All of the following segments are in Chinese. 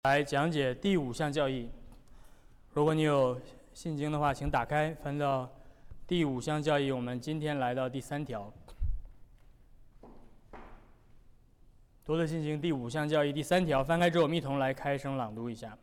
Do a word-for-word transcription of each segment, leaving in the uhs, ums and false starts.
来讲解第五项教义。如果你有信经的话，请打开翻到第五项教义。我们今天来到第三条。多德信经第五项教义第三条，翻开之后，我们一同来开声朗读一下。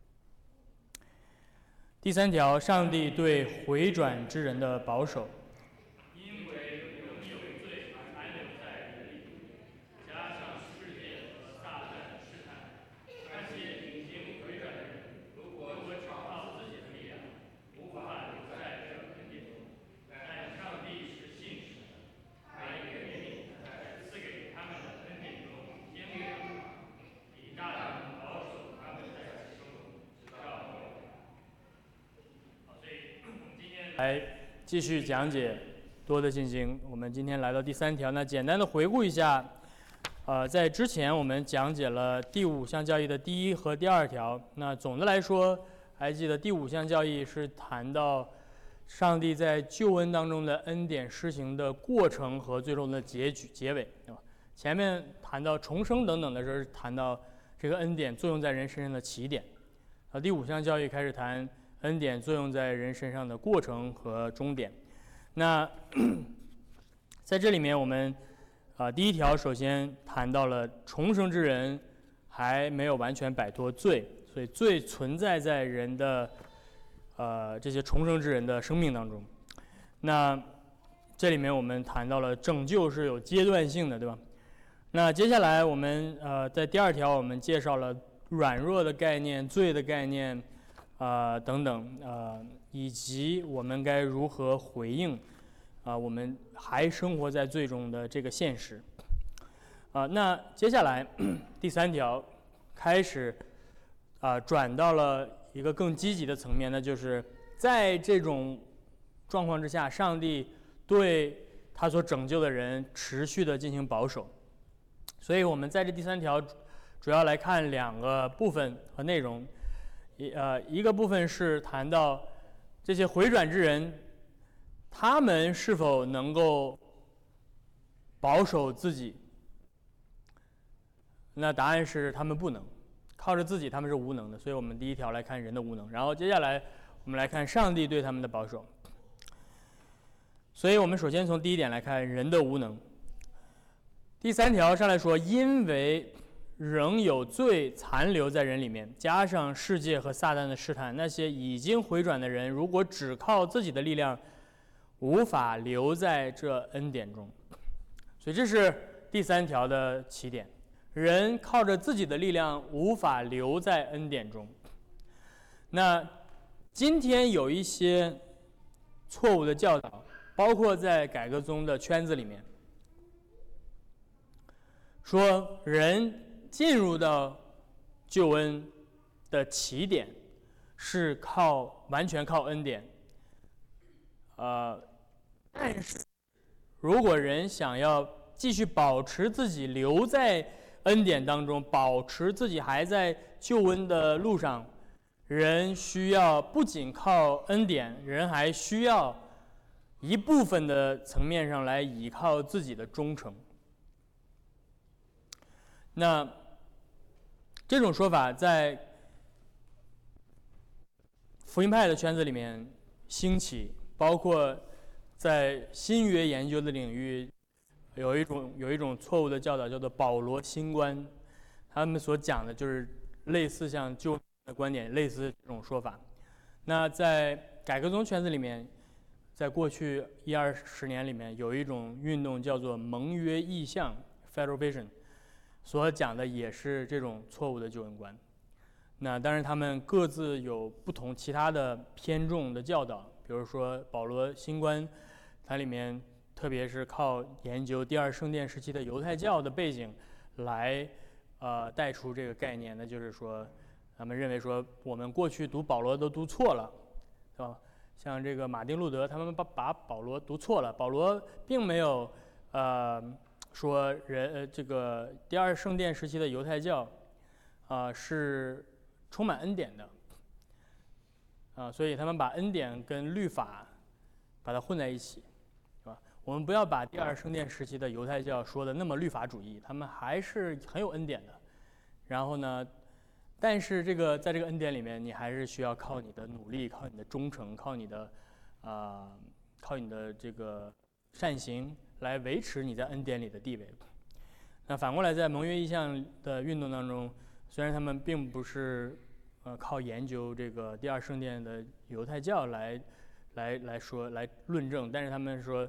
第三条，上帝对回转之人的保守。因为仍有罪残留在人里，加上世界和撒旦的试探，那些已经回转的人，如果只靠自己的力量，无法留在这恩典中。但上帝是信实的，他也命令在赐给他们的恩典中坚固他们，以大能保守他们在其中，直到末了。好，所以我们今天来继续讲解多德信经。我们今天来到第三条，那简单的回顾一下。呃，在之前我们讲解了第五项教义的第一和第二条。那总的来说，还记得第五项教义是谈到上帝在救恩当中的恩典施行的过程和最终的结局结尾，对吧？前面谈到重生等等的时候，是谈到这个恩典作用在人身上的起点。啊，第五项教义开始谈恩典作用在人身上的过程和终点。那在这里面，我们啊、呃，第一条首先谈到了重生之人还没有完全摆脱罪，所以罪存在在人的呃这些重生之人的生命当中。那这里面我们谈到了拯救是有阶段性的，对吧？那接下来我们呃在第二条我们介绍了软弱的概念、罪的概念啊、呃、等等呃，以及我们该如何回应啊、呃、我们还生活在罪中的这个现实。啊、呃，那接下来第三条开始啊、呃、转到了一个更积极的层面，那就是在这种状况之下，上帝对他所拯救的人持续的进行保守。所以我们在这第三条主要来看两个部分和内容。一呃一个部分是谈到这些回转之人，他们是否能够保守自己？那答案是他们不能，靠着自己他们是无能的。所以我们第一条来看人的无能，然后接下来我们来看上帝对他们的保守。所以我们首先从第一点来看人的无能。第三条上来说，因为仍有罪残留在人里面，加上世界和撒旦的试探，那些已经回转的人，如果只靠自己的力量，无法留在这恩典中。所以这是第三条的起点，人靠着自己的力量无法留在恩典中。那今天有一些错误的教导，包括在改革宗的圈子里面，说人进入到救恩的起点是靠完全靠恩典，呃，但是如果人想要继续保持自己留在恩典当中，保持自己还在救恩的路上，人需要不仅靠恩典，人还需要一部分的层面上来依靠自己的忠诚。那这种说法在福音派的圈子里面兴起，包括在新约研究的领域，有一种有一种错误的教导叫做保罗新观，他们所讲的就是类似像救恩的观点，类似这种说法。那在改革宗圈子里面，在过去一二十年里面，有一种运动叫做盟约意向 （Federal Vision）。所讲的也是这种错误的救恩观。那当然他们各自有不同其他的偏重的教导，比如说保罗新观，它里面特别是靠研究第二圣殿时期的犹太教的背景来呃带出这个概念，那就是说他们认为说我们过去读保罗都读错了，是吧？像这个马丁路德他们把把保罗读错了，保罗并没有呃说人呃这个第二圣殿时期的犹太教啊、呃、是充满恩典的啊、呃，所以他们把恩典跟律法把它混在一起，是吧？我们不要把第二圣殿时期的犹太教说的那么律法主义，他们还是很有恩典的。然后呢， 但是这个在这个恩典里面，你还是需要靠你的努力，靠你的忠诚，靠你的啊、呃，靠你的这个善行来维持你在恩典里的地位。那反过来，在盟约意象的运动当中，虽然他们并不是呃靠研究这个第二圣殿的犹太教来来来说来论证，但是他们说，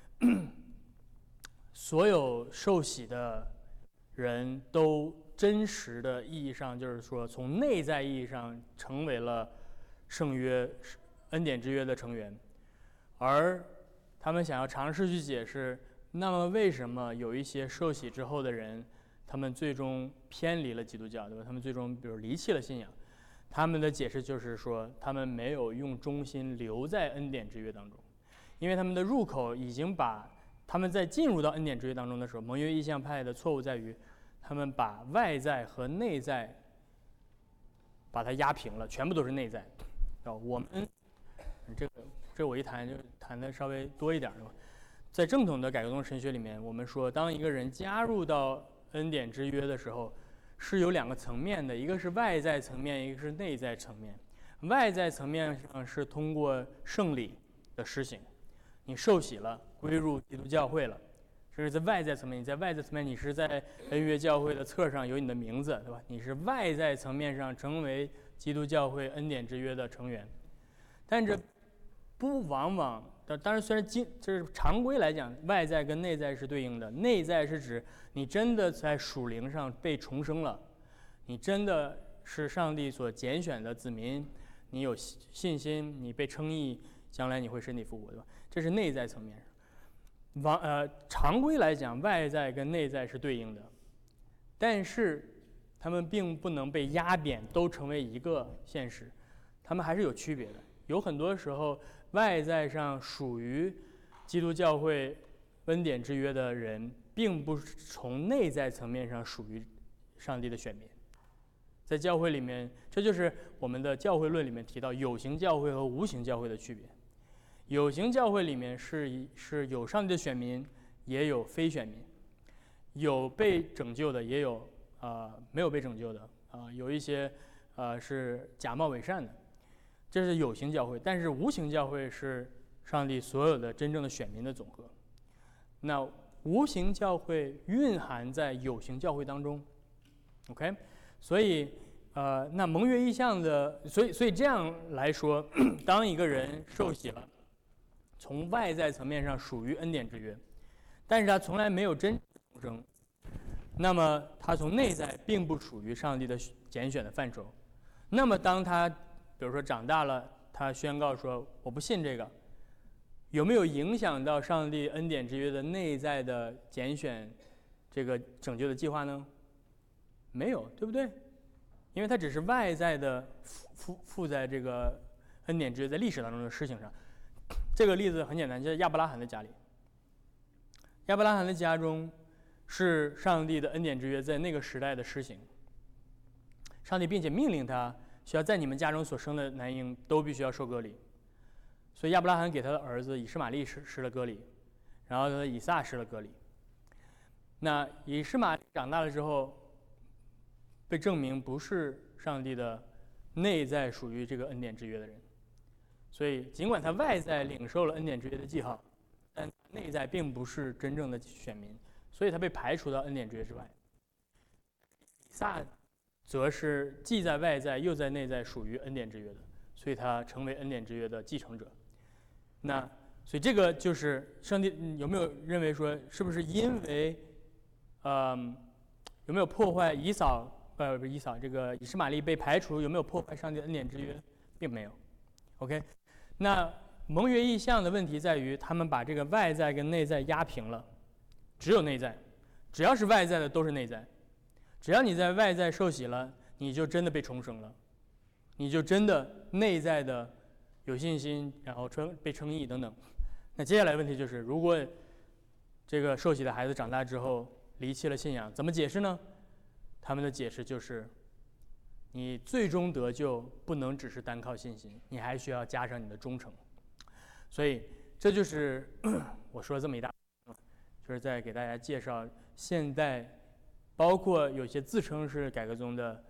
所有受洗的人都真实的意义上，就是说从内在意义上成为了圣约恩典之约的成员，而他们想要尝试去解释，那么为什么有一些受洗之后的人，他们最终偏离了基督教，对吧？他们最终比如离弃了信仰，他们的解释就是说，他们没有用忠心留在恩典之约当中，因为他们的入口已经把他们在进入到恩典之约当中的时候，盟约意象派的错误在于，他们把外在和内在把它压平了，全部都是内在。啊，我们这个这我一谈就谈的稍微多一点了。在正统的改革宗神学里面，我们说，当一个人加入到恩典之约的时候，是有两个层面的，一个是外在层面，一个是内在层面。外在层面上是通过圣礼的施行，你受洗了，归入基督教会了，这是在外在层面。你在外在层面，你是在恩约教会的册上有你的名字，对吧？你是外在层面上成为基督教会恩典之约的成员，但这不往往。当然，虽然经就是常规来讲，外在跟内在是对应的。内在是指你真的在属灵上被重生了，你真的是上帝所拣选的子民，你有信心，你被称义，将来你会身体复活，对吧？这是内在层面上。往呃常规来讲，外在跟内在是对应的，但是他们并不能被压扁，都成为一个现实，他们还是有区别的。有很多时候，外在上属于基督教会恩典之约的人，并不是从内在层面上属于上帝的选民。在教会里面，这就是我们的教会论里面提到有形教会和无形教会的区别。有形教会里面是是有上帝的选民，也有非选民，有被拯救的，也有啊、呃、没有被拯救的啊、呃，有一些呃是假冒伪善的。这是有形教会，但是无形教会是上帝所有的真正的选民的总和。那无形教会蕴含在有形教会当中 ，OK？ 所以，呃，那盟约意象的，所以所以这样来说，当一个人受洗了，从外在层面上属于恩典之约，但是他从来没有真重生，那么他从内在并不属于上帝的拣选的范畴。那么当他比如说长大了，他宣告说我不信这个，有没有影响到上帝恩典之约的内在的拣选这个拯救的计划呢？没有，对不对？因为它只是外在的附附在这个恩典之约在历史当中的事情上。这个例子很简单，就是亚伯拉罕的家里。亚伯拉罕的家中是上帝的恩典之约在那个时代的施行，上帝并且命令他需要在你们家中所生的男婴都必须要受割礼，所以亚伯拉罕给他的儿子以实玛利施施了割礼，然后他的以撒施了割礼。那以实玛利长大了之后，被证明不是上帝的内在属于这个恩典之约的人，所以尽管他外在领受了恩典之约的记号，但内在并不是真正的选民，所以他被排除到恩典之约之外。以撒则是既在外在又在内在属于恩典之约的，所以他成为恩典之约的继承者。那所以这个就是上帝有没有认为说，是不是因为，呃，有没有破坏以扫呃不是以扫这个以实玛利被排除，有没有破坏上帝的恩典之约？并没有。OK， 那盟约意象的问题在于，他们把这个外在跟内在压平了，只有内在，只要是外在的都是内在。只要你在外在受洗了，你就真的被重生了，你就真的内在的有信心，然后称被称义等等。那接下来问题就是，如果这个受洗的孩子长大之后离弃了信仰，怎么解释呢？他们的解释就是，你最终得救不能只是单靠信心，你还需要加上你的忠诚。所以这就是我说了这么一大，就是在给大家介绍现代。包括有些自称是改革宗的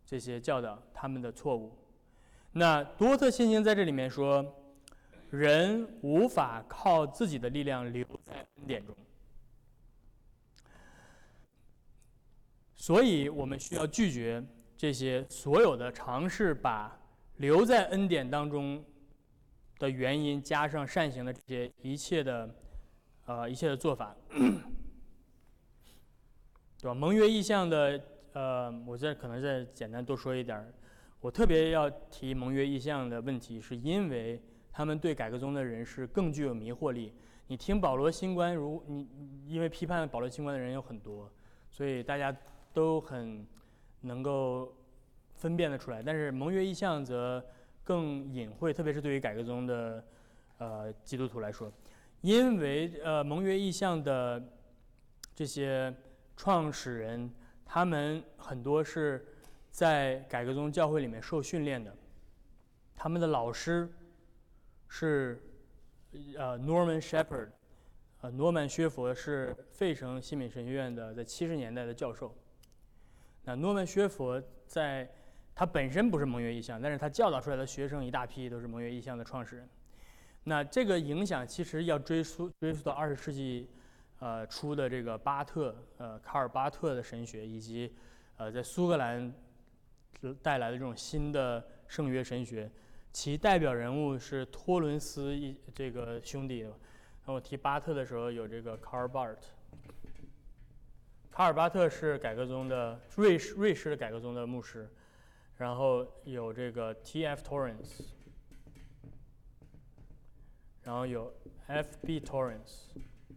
这些教导他们的错误。那多特信经在这里面说，人无法靠自己的力量留在恩典中，所以我们需要拒绝这些所有的尝试把留在恩典当中的原因加上善行的这些一切的呃一切的做法，对吧？盟约意象的呃，我这可能再简单多说一点。我特别要提盟约意象的问题，是因为他们对改革宗的人是更具有迷惑力。你听保罗新观，如你因为批判保罗新观的人有很多，所以大家都很能够分辨得出来。但是盟约意象则更隐晦，特别是对于改革宗的呃基督徒来说，因为呃盟约意象的这些创始人，他们很多是在改革宗教会里面受训练的，他们的老师是呃 Norman Shepherd， 呃诺曼薛佛是费城西敏神学院的在七十年代的教授。那诺曼薛佛在他本身不是盟约意象，但是他教导出来的学生一大批都是盟约意象的创始人。那这个影响其实要追溯追溯到二十世纪呃初的这个巴特呃卡尔巴特的神学，以及呃在苏格兰带来的这种新的圣约神学，其代表人物是托伦斯一这个兄弟。然后我提巴特的时候有这个卡尔巴特，卡尔巴特是改革宗的瑞士瑞士的改革宗的牧师，然后有这个 T F Torrance， 然后有 F B Torrance，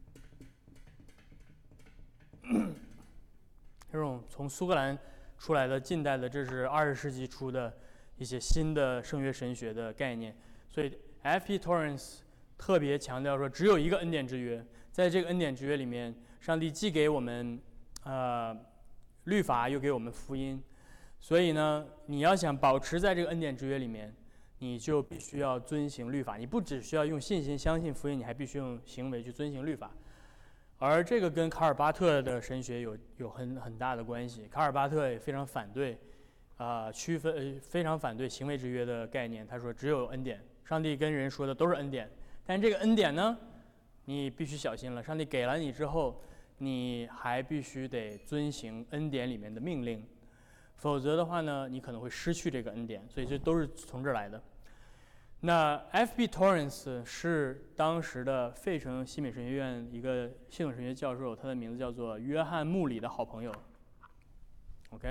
这种从苏格兰出来的近代的，这是二十世纪初的一些新的圣约神学的概念。所以 F B Torrance 特别强调说，只有一个恩典之约，在这个恩典之约里面，上帝既给我们呃律法，又给我们福音。所以呢，你要想保持在这个恩典之约里面，你就必须要遵行律法。你不只需要用信心相信福音，你还必须用行为去遵行律法。而这个跟卡尔巴特的神学有有很很大的关系。卡尔巴特也非常反对，啊、呃，区分、呃、非常反对行为之约的概念。他说只有恩典，上帝跟人说的都是恩典，但这个恩典呢，你必须小心了。上帝给了你之后，你还必须得遵行恩典里面的命令，否则的话呢，你可能会失去这个恩典。所以这都是从这儿来的。那 F B Torrance 是当时的费城西敏神学院一个系统神学教授，他的名字叫做约翰穆里的好朋友。OK，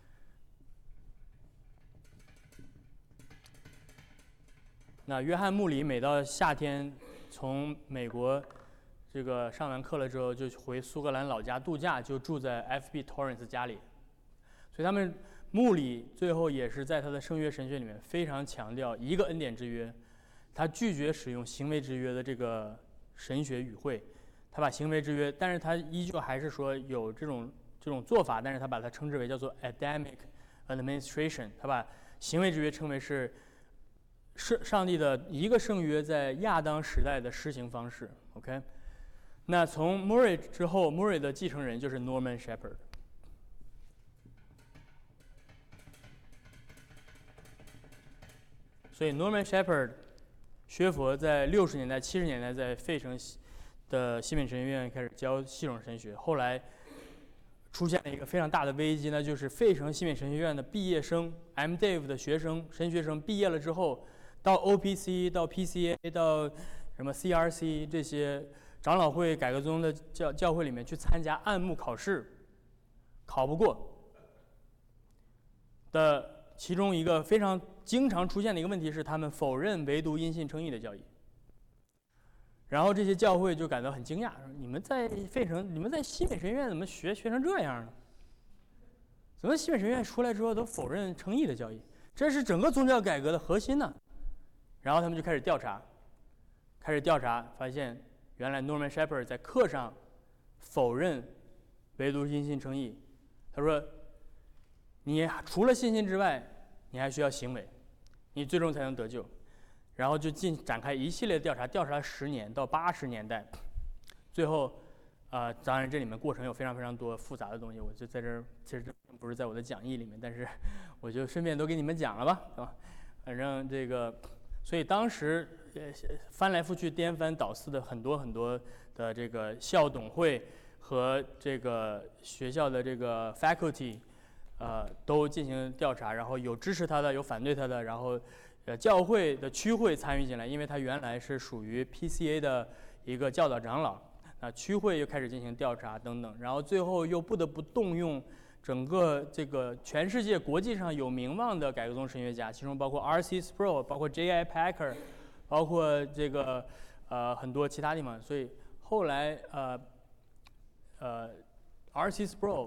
那约翰穆里每到夏天从美国这个上完课了之后，就回苏格兰老家度假，就住在 F B Torrance 家里。所以他们穆里最后也是在他的圣约神学里面非常强调一个恩典之约，他拒绝使用行为之约的这个神学语汇，他把行为之约，但是他依旧还是说有这种这种做法，但是他把它称之为叫做 Adamic Administration， 他把行为之约称为是是上帝的一个圣约在亚当时代的施行方式。OK， 那从 Murray 之后 ，Murray 的继承人就是 Norman Shepherd。所以 Norman Shepherd 薛佛在六十年代、七十年代在费城的西敏神学院开始教系统神学，后来出现了一个非常大的危机，那就是费城西敏神学院的毕业生 M. Div 的学生、神学生毕业了之后，到 O P C、到 P C A、到什么 C R C 这些长老会、改革宗的教教会里面去参加按牧考试，考不过的。其中一个非常经常出现的一个问题是，他们否认唯独因信称义的教义。然后这些教会就感到很惊讶，说：“你们在费城，你们在西敏神学院怎么学学成这样呢？怎么西敏神学院出来之后都否认称义的教义？这是整个宗教改革的核心呢？”然后他们就开始调查，开始调查，发现原来 Norman Shepherd 在课上否认唯独因信称义。他说：“你除了信心之外，你还需要行为，你最终才能得救。”然后就进展开一系列调查，调查了十年到八十年代，最后，呃，当然这里面过程有非常非常多复杂的东西，我就在这儿其实不是在我的讲义里面，但是我就顺便都给你们讲了吧，对吧？反正这个，所以当时呃翻来覆去、颠翻倒四的很多很多的这个校董会和这个学校的这个 faculty， 呃，都进行调查，然后有支持他的，有反对他的，然后呃教会的区会参与进来，因为他原来是属于 P C A 的一个教导长老，那区会又开始进行调查等等，然后最后又不得不动用整个这个全世界国际上有名望的改革宗神学家，其中包括 R C Sproul， 包括 J I Packer， 包括这个呃很多其他地方，所以后来呃呃 R C Sproul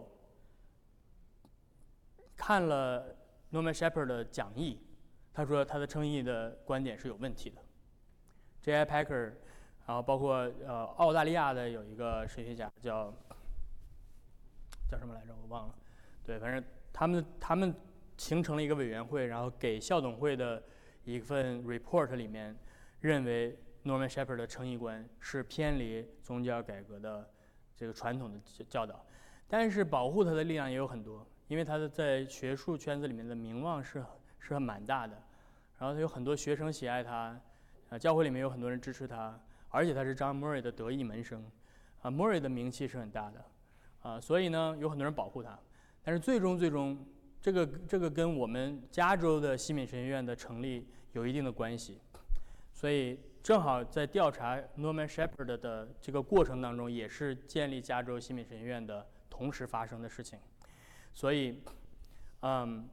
看了 Norman Shepherd 的讲义，他说他的称义的观点是有问题的。J I Packer， 然后包括呃澳大利亚的有一个神学家叫叫什么来着，我忘了。对，反正他们他们形成了一个委员会，然后给校董会的一份 report 里面认为 Norman Shepherd 的称义观是偏离宗教改革的这个传统的教导，但是保护他的力量也有很多，因为他的在学术圈子里面的名望是是蛮大的，然后他有很多学生喜爱他，啊，教会里面有很多人支持他，而且他是 John Murray 的得意门生，啊 ，Murray 的名气是很大的，啊，所以呢有很多人保护他。但是最终最终，这个这个跟我们加州的西敏神学院的成立有一定的关系，所以正好在调查 Norman Shepherd 的这个过程当中，也是建立加州西敏神学院的同时发生的事情，所以，嗯，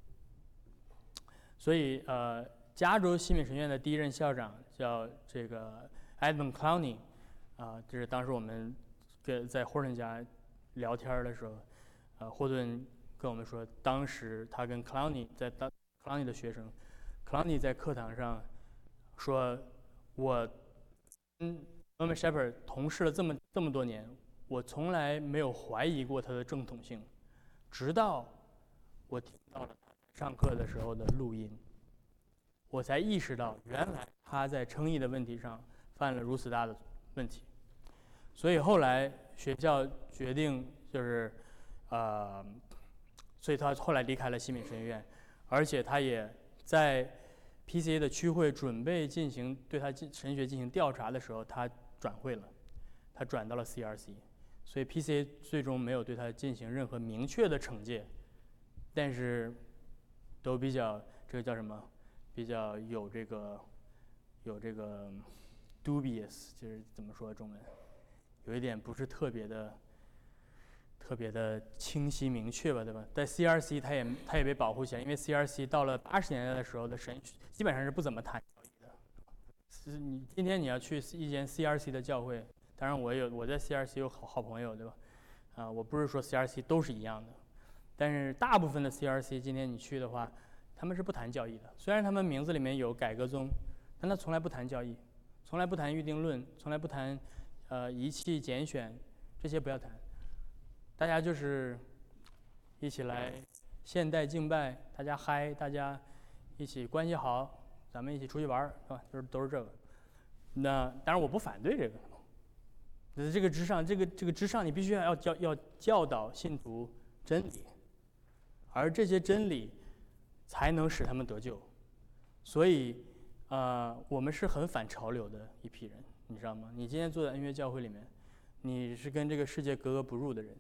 所以呃，加州西敏神学院的第一任校长叫这个 Edmund Clowney， 啊，这是当时我们跟在霍顿家聊天的时候。呃，霍顿跟我们说，当时他跟 Clowney 在当 Clowney 的学生 ，Clowney 在课堂上说，我跟 Norman Shepherd 同事了这么这么多年，我从来没有怀疑过他的正统性，直到我听到了他上课的时候的录音，我才意识到原来他在称义的问题上犯了如此大的问题，所以后来学校决定就是。呃，所以他后来离开了西敏神学院，而且他也在 P C A 的区会准备进行对他神学进行调查的时候，他转会了，他转到了 C R C， 所以 P C A 最终没有对他进行任何明确的惩戒，但是都比较这个叫什么，比较有这个有这个 dubious， 就是怎么说中文，有一点不是特别的。特别的清晰明确吧，对吧？在 C R C 它也它也被保护起来，因为 C R C 到了八十年代的时候的神基本上是不怎么谈教义的。是你今天你要去一间 C R C 的教会，当然我有我在 C R C 有好好朋友，对吧？啊，我不是说 C R C 都是一样的，但是大部分的 C R C 今天你去的话，他们是不谈教义的。虽然他们名字里面有改革宗，但他从来不谈教义，从来不谈预定论，从来不谈呃仪器拣选，这些不要谈。大家就是一起来现代敬拜，大家嗨，大家一起关系好，咱们一起出去玩儿，是吧？就是都是这个。那当然我不反对这个，在这个之上，这个这个之上，你必须要教要教导信徒真理，而这些真理才能使他们得救。所以，呃，我们是很反潮流的一批人，你知道吗？你今天坐在恩约教会里面，你是跟这个世界格格不入的人。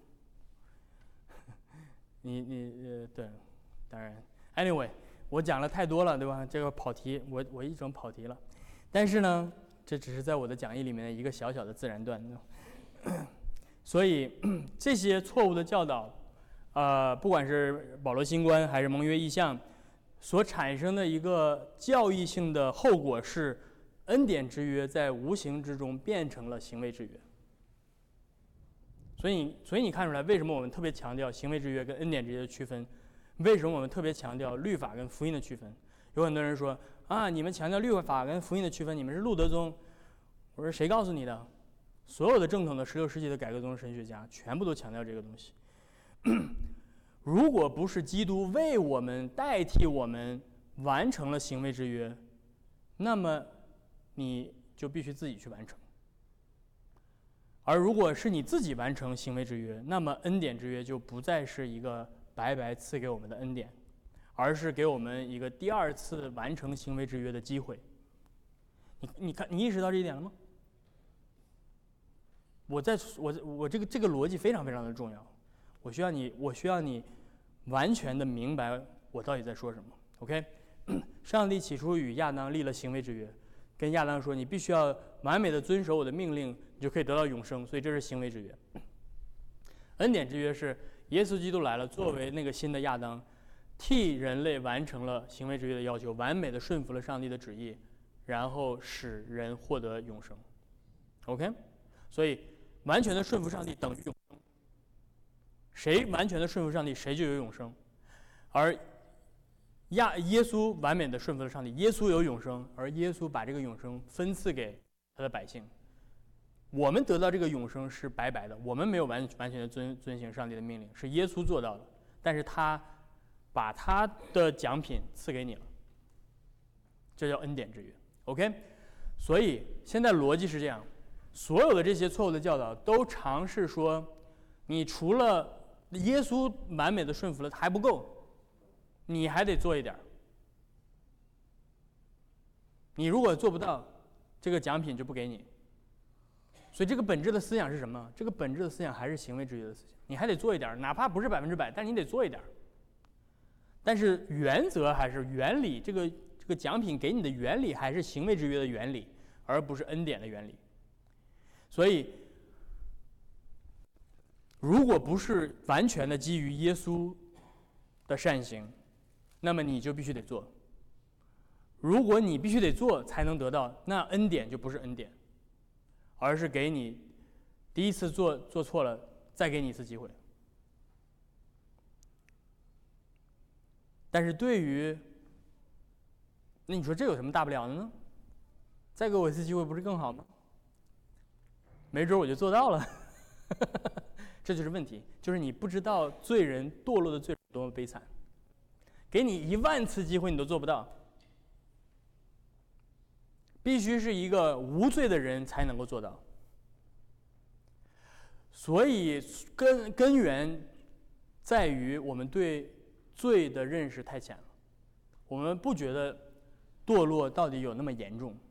你你呃对，当然 ，anyway， 我讲了太多了，对吧？这个跑题，我我一整跑题了。但是呢，这只是在我的讲义里面的一个小小的自然段。所以这些错误的教导，呃，不管是保罗新观还是盟约意象，所产生的一个教义性的后果是，恩典之约在无形之中变成了行为之约。所以，所以你看出来，为什么我们特别强调行为之约跟恩典之约的区分？为什么我们特别强调律法跟福音的区分？有很多人说啊，你们强调律法跟福音的区分，你们是路德宗。我说谁告诉你的？所有的正统的十六世纪的改革宗神学家全部都强调这个东西。如果不是基督为我们代替我们完成了行为之约，那么你就必须自己去完成。而如果是你自己完成行为之约，那么恩典之约就不再是一个白白赐给我们的恩典，而是给我们一个第二次完成行为之约的机会。你你看，你意识到这一点了吗？我在我我这个这个逻辑非常非常的重要，我需要你我需要你完全的明白我到底在说什么。OK， 上帝起初与亚当立了行为之约，跟亚当说，你必须要完美的遵守我的命令，你就可以得到永生，所以这是行为之约。恩典之约是耶稣基督来了，作为那个新的亚当，替人类完成了行为之约的要求，完美的顺服了上帝的旨意，然后使人获得永生。OK， 所以完全的顺服上帝等于永生。谁完全的顺服上帝，谁就有永生。而亚耶稣完美的顺服了上帝，耶稣有永生，而耶稣把这个永生分赐给他的百姓。我们得到这个永生是白白的，我们没有完完全的遵遵行上帝的命令，是耶稣做到的，但是他把他的奖品赐给你了，这叫恩典之约。OK， 所以现在逻辑是这样，所有的这些错误的教导都尝试说，你除了耶稣完美的顺服了还不够，你还得做一点。你如果做不到，这个奖品就不给你。所以这个本质的思想是什么？这个本质的思想还是行为之约的思想，你还得做一点，哪怕不是百分之百，但是你得做一点。但是原则还是原理，这个这个奖品给你的原理还是行为之约的原理，而不是恩典的原理。所以，如果不是完全的基于耶稣的善行，那么你就必须得做。如果你必须得做才能得到，那恩典就不是恩典，而是给你第一次做做错了，再给你一次机会。但是对于，那你说这有什么大不了的呢？再给我一次机会不是更好吗？没准我就做到了。这就是问题，就是你不知道罪人堕落的罪人多么悲惨。给你一万次机会你都做不到，必须是一个无罪的人才能够做到。所以根根源在于我们对罪的认识太浅了，我们不觉得堕落到底有那么严重。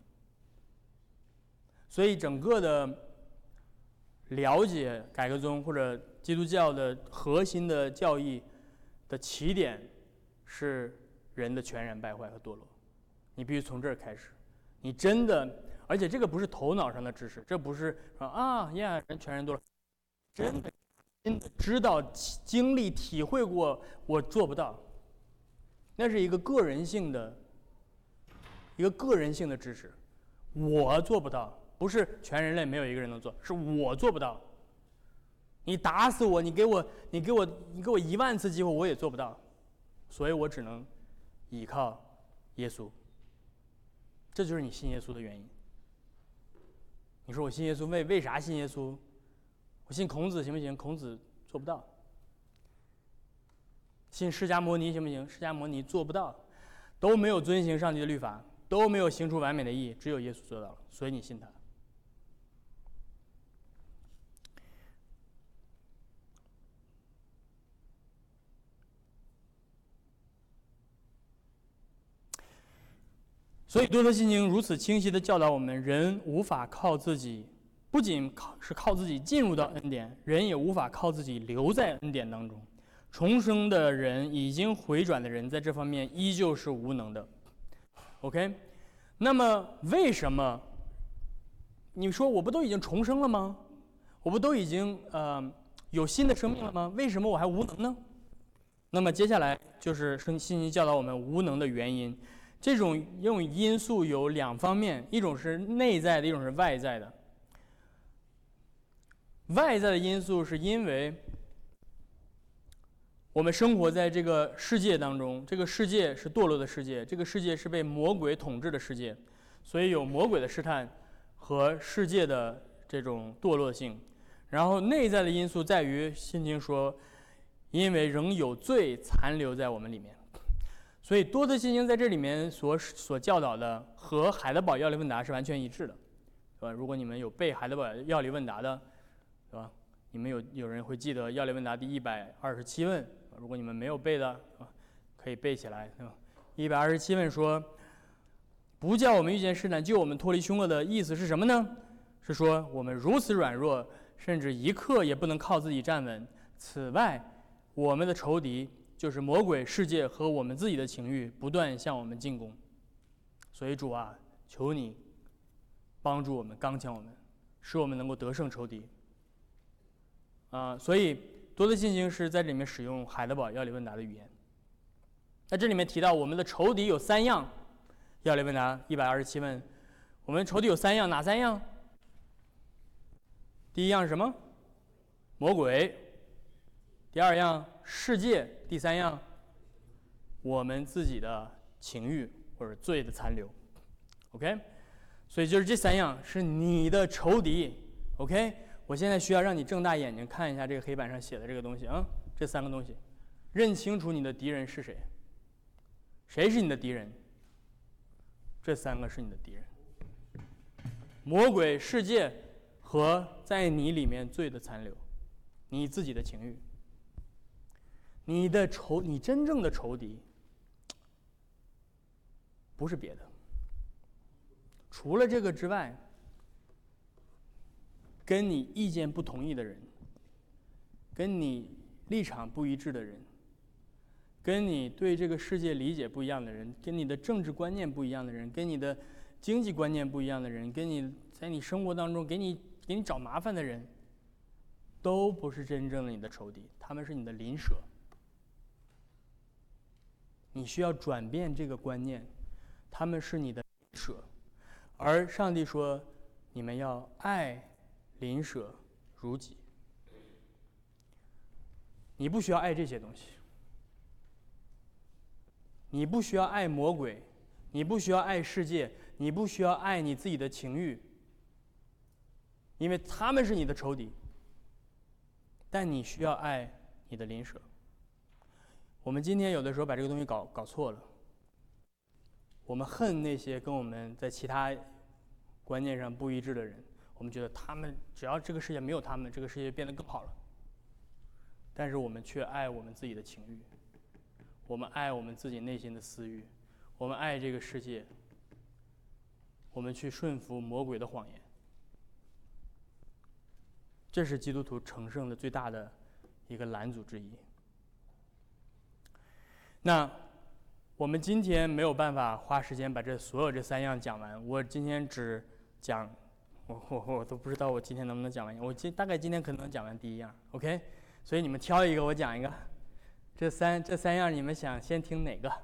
所以整个的了解改革宗或者基督教的核心的教义的起点是人的全然败坏和堕落，你必须从这儿开始。你真的，而且这个不是头脑上的知识，这不是说啊呀人全然堕落，真的真的知道经历体会过，我做不到，那是一个个人性的一个个人性的知识，我做不到，不是全人类没有一个人能做，是我做不到。你打死我，你给我你给我你给我一万次机会，我也做不到。所以我只能依靠耶稣，这就是你信耶稣的原因。你说我信耶稣，为为啥信耶稣？我信孔子行不行？孔子做不到。信释迦牟尼行不行？释迦牟尼做不到，都没有遵行上帝的律法，都没有行出完美的义，只有耶稣做到了，所以你信他。所以多德心经如此清晰地教导我们，人无法靠自己，不仅靠是靠自己进入到恩典，人也无法靠自己留在恩典当中。重生的人，已经回转的人，在这方面依旧是无能的。OK， 那么为什么？你说我不都已经重生了吗？我不都已经呃有新的生命了吗？为什么我还无能呢？那么接下来就是圣经教导我们无能的原因。这种这种因素有两方面，一种是内在的，一种是外在的。外在的因素是因为我们生活在这个世界当中，这个世界是堕落的世界，这个世界是被魔鬼统治的世界，所以有魔鬼的试探和世界的这种堕落性。然后内在的因素在于心经说，因为仍有罪残留在我们里面。所以多德心经在这里面所所教导的和海德堡要理问答是完全一致的，对吧？如果你们有背海德堡要理问答的，对吧？你们有有人会记得要理问答第一百二十七问， 如果你们没有背的，啊，可以背起来，对吧？一百二十七问说，不叫我们遇见试探，救我们脱离凶恶的意思是什么呢？是说我们如此软弱，甚至一刻也不能靠自己站稳。此外，我们的仇敌就是魔鬼、世界和我们自己的情欲，不断向我们进攻。所以主啊，求你帮助我们，刚强我们，使我们能够得胜仇敌。啊、呃，所以多的信心是在这里面使用海德堡要理问答的语言。那这里面提到我们的仇敌有三样，要理问答一百二十七问，我们仇敌有三样，哪三样？第一样是什么？魔鬼。第二样世界。第三样我们自己的情欲或者罪的残留。 OK， 所以就是这三样是你的仇敌。 OK， 我现在需要让你睁大眼睛看一下这个黑板上写的这个东西啊，这三个东西，认清楚你的敌人是谁，谁是你的敌人？这三个是你的敌人：魔鬼、世界和在你里面罪的残留，你自己的情欲。你的仇，你真正的仇敌不是别的，除了这个之外，跟你意见不同意的人，跟你立场不一致的人，跟你对这个世界理解不一样的人，跟你的政治观念不一样的人，跟你的经济观念不一样的人，跟你在你生活当中给你给你找麻烦的人，都不是真正的你的仇敌，他们是你的邻舍。你需要转变这个观念，他们是你的邻舍，而上帝说，你们要爱邻舍如己。你不需要爱这些东西，你不需要爱魔鬼，你不需要爱世界，你不需要爱你自己的情欲，因为他们是你的仇敌。但你需要爱你的邻舍。我们今天有的时候把这个东西搞搞错了，我们恨那些跟我们在其他观念上不一致的人，我们觉得他们只要这个世界没有他们，这个世界变得更好了。但是我们却爱我们自己的情欲，我们爱我们自己内心的私欲，我们爱这个世界，我们去顺服魔鬼的谎言。这是基督徒成圣的最大的一个拦阻之一。那我们今天没有办法花时间把这所有这三样讲完，我今天只讲，我我我都不知道我今天能不能讲完，我今大概今天可能讲完第一样 ，OK， 所以你们挑一个我讲一个，这三这三样你们想先听哪个？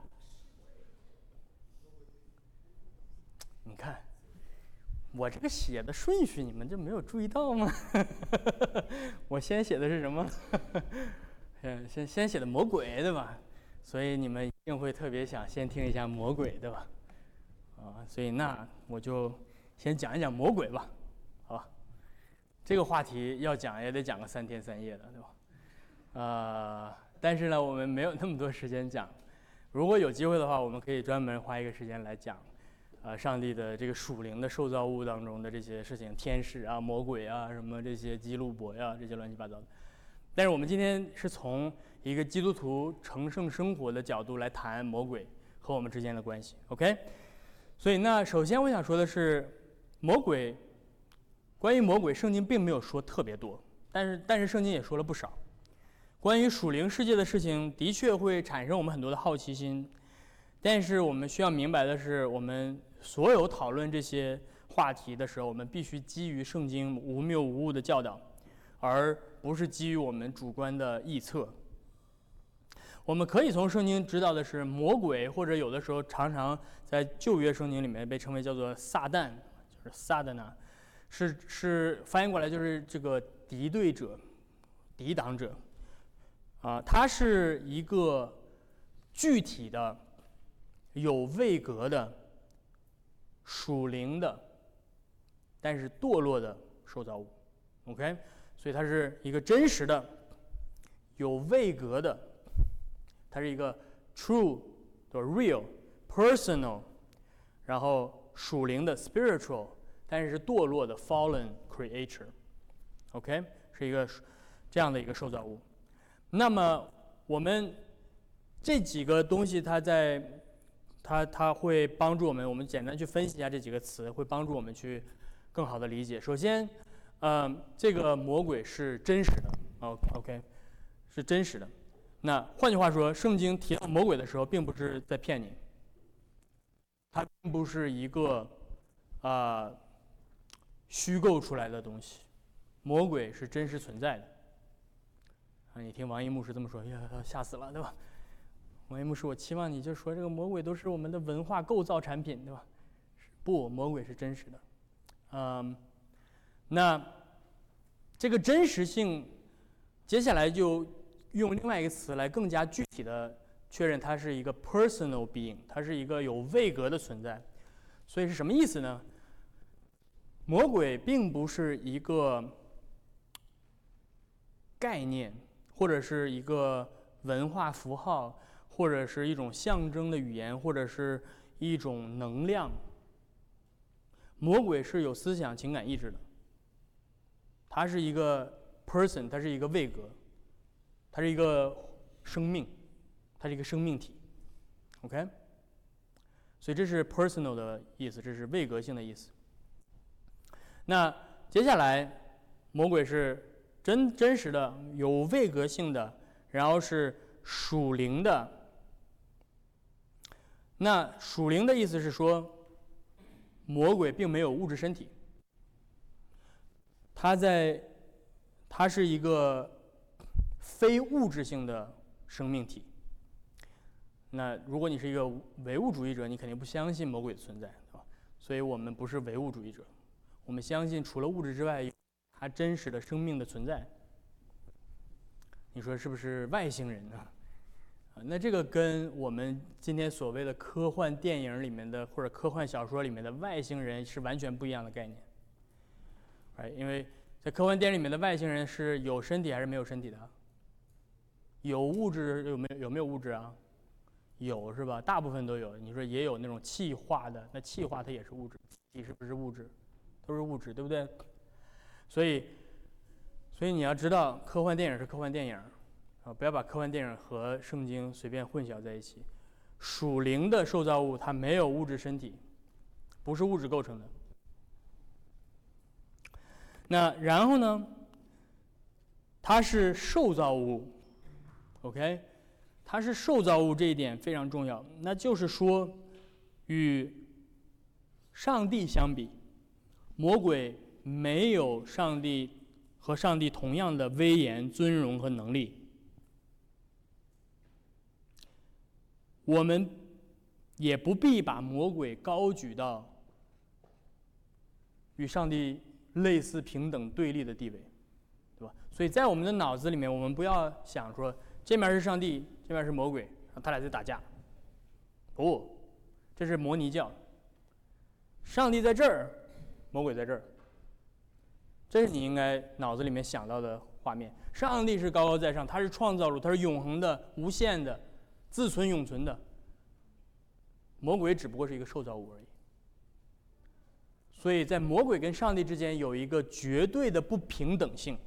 你看，我这个写的顺序你们就没有注意到吗？我先写的是什么？嗯，先先写的魔鬼，对吧？所以你们一定会特别想先听一下魔鬼，对吧？啊，所以那我就先讲一讲魔鬼吧，好吧？这个话题要讲也得讲个三天三夜的，对吧？呃，但是呢，我们没有那么多时间讲。如果有机会的话，我们可以专门花一个时间来讲，呃，上帝的这个属灵的受造物当中的这些事情，天使啊、魔鬼啊、什么这些基路伯呀、这些乱七八糟的。但是我们今天是从一个基督徒成圣生活的角度来谈魔鬼和我们之间的关系 ，OK？ 所以那首先我想说的是，魔鬼，关于魔鬼，圣经并没有说特别多，但是但是圣经也说了不少。关于属灵世界的事情，的确会产生我们很多的好奇心，但是我们需要明白的是，我们所有讨论这些话题的时候，我们必须基于圣经无谬无误的教导，而不是基于我们主观的臆测。我们可以从圣经知道的是，魔鬼或者有的时候常常在旧约圣经里面被称为叫做撒旦，就是撒旦呢，是是翻译过来就是这个敌对者、抵挡者，啊，它是一个具体的、有位格的、属灵的，但是堕落的受造物 ，OK， 所以它是一个真实的、有位格的。它是一个 true 的 real personal， 然后属灵的 spiritual， 但是是堕落的 fallen creature，OK， 是一个这样的一个受造物。那么我们这几个东西，它在它它会帮助我们，我们简单去分析一下这几个词，会帮助我们去更好的理解。首先，呃，这个魔鬼是真实的，哦 ，OK， 是真实的。那换句话说，圣经提到魔鬼的时候，并不是在骗你，它并不是一个啊、呃、虚构出来的东西，魔鬼是真实存在的。啊，你听王一牧师这么说，呀，吓死了，对吧？王一牧师，我期望你就说这个魔鬼都是我们的文化构造产品，对吧？不，魔鬼是真实的。嗯，那这个真实性，接下来就用另外一个词来更加具体的确认它是一个 personal being， 它是一个有位格的存在。所以是什么意思呢？魔鬼并不是一个概念，或者是一个文化符号，或者是一种象征的语言，或者是一种能量。魔鬼是有思想、情感、意志的，它是一个 person， 它是一个位格，它是一个生命，它是一个生命体 ，OK？ 所以这是 personal 的意思，这是位格性的意思。那接下来，魔鬼是真真实的、有位格性的，然后是属灵的。那属灵的意思是说，魔鬼并没有物质身体，它在，它是一个非物质性的生命体。那如果你是一个唯物主义者，你肯定不相信魔鬼的存在，对吧？所以我们不是唯物主义者，我们相信除了物质之外，它真实的生命的存在。你说是不是外星人呢？那这个跟我们今天所谓的科幻电影里面的或者科幻小说里面的外星人是完全不一样的概念，哎，因为在科幻电影里面的外星人是有身体还是没有身体的？有物质有没有有没有物质啊？有是吧？大部分都有。你说也有那种气化的，那气化它也是物质，气是不是物质？都是物质，对不对？所以，所以你要知道，科幻电影是科幻电影。啊，不要把科幻电影和圣经随便混淆在一起。属灵的受造物它没有物质身体，不是物质构成的。那然后呢，它是受造物 ，OK， 它是受造物，这一点非常重要。那就是说，与上帝相比，魔鬼没有上帝和上帝同样的威严、尊荣和能力。我们也不必把魔鬼高举到与上帝类似、平等、对立的地位，对吧？所以在我们的脑子里面，我们不要想说这面是上帝，这面是魔鬼，他俩在打架。不，这是摩尼教。上帝在这儿，魔鬼在这儿，这是你应该脑子里面想到的画面。上帝是高高在上，他是创造主，他是永恒的、无限的。自存永存的，魔鬼只不过是一个受造物而已。所以在魔鬼跟上帝之间有一个绝对的不平等性，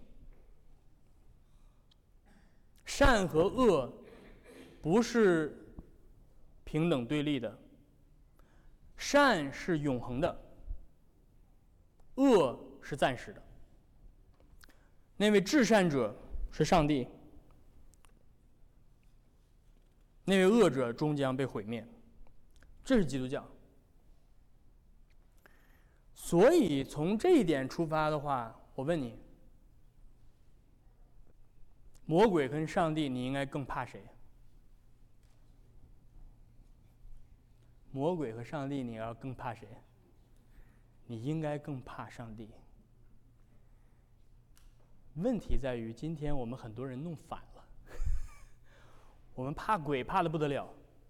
善和恶不是平等对立的，善是永恒的，恶是暂时的。那位至善者是上帝，那位恶者终将被毁灭，这是基督教。所以从这一点出发的话，我问你，魔鬼跟上帝，你应该更怕谁？魔鬼和上帝，你要更怕谁？你应该更怕上帝。问题在于，今天我们很多人弄反了。我们怕鬼怕得不得了，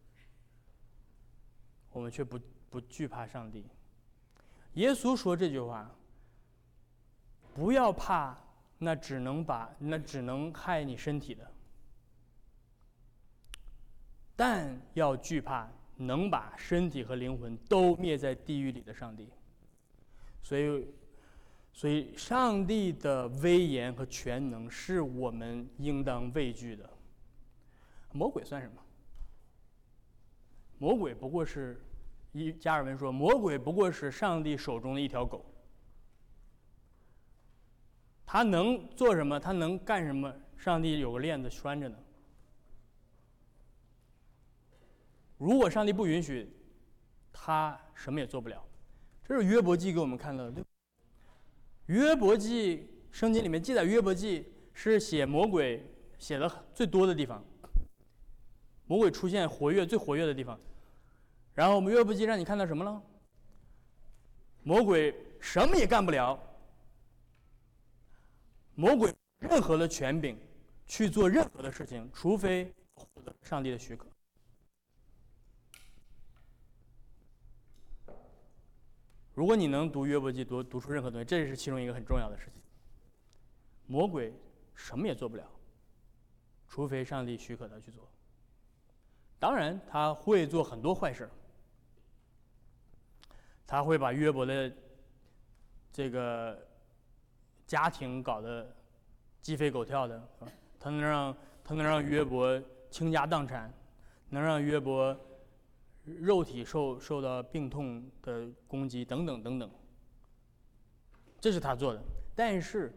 我们却不不惧怕上帝。耶稣说这句话：不要怕那只能把那只能害你身体的，但要惧怕能把身体和灵魂都灭在地狱里的上帝。所以，所以上帝的威严和全能是我们应当畏惧的。 魔鬼算什么？魔鬼不过是，一加尔文说，魔鬼不过是上帝手中的一条狗。他能做什么？他能干什么？上帝有个链子拴着呢。如果上帝不允许，他什么也做不了。这是约伯记给我们看到的。对吧？约伯记圣经里面记载约伯记是写魔鬼写的最多的地方，魔鬼出现活跃最活跃的地方。然后我们约伯记让你看到什么了？魔鬼什么也干不了，魔鬼任何的权柄去做任何的事情，除非获得上帝的许可。如果你能读约伯记读读出任何东西，这是其中一个很重要的事情。魔鬼什么也做不了，除非上帝许可他去做。当然他会做很多坏事，他会把约伯的这个家庭搞得鸡飞狗跳的，他能让他能让约伯倾家荡产，能让约伯肉体受受到病痛的攻击，等等等等，这是他做的。但是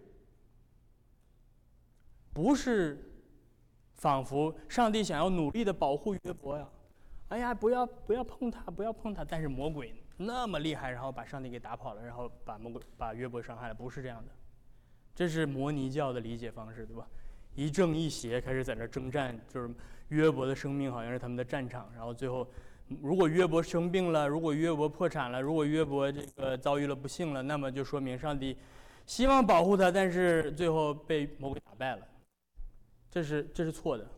不是仿佛上帝想要努力的保护约伯呀，哎呀，不要不要碰他，不要碰他。但是魔鬼那么厉害，然后把上帝给打跑了，然后把魔鬼把约伯伤害了，不是这样的。这是摩尼教的理解方式，对吧？一正一邪开始在那征战，就是约伯的生命好像是他们的战场，然后最后，如果约伯生病了，如果约伯破产了，如果约伯这个遭遇了不幸了，那么就说明上帝希望保护他，但是最后被魔鬼打败了。这是这是错的。